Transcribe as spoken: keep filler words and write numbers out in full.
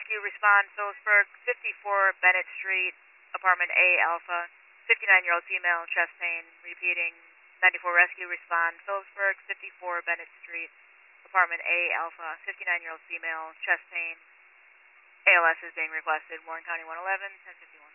Rescue, respond, Phillipsburg, fifty-four Bennett Street, apartment A Alpha, fifty-nine-year-old female, chest pain, repeating, ninety-four Rescue, respond, Phillipsburg, fifty-four Bennett Street, apartment A Alpha, fifty-nine-year-old female, chest pain, A L S is being requested, Warren County one eleven, ten fifty-one.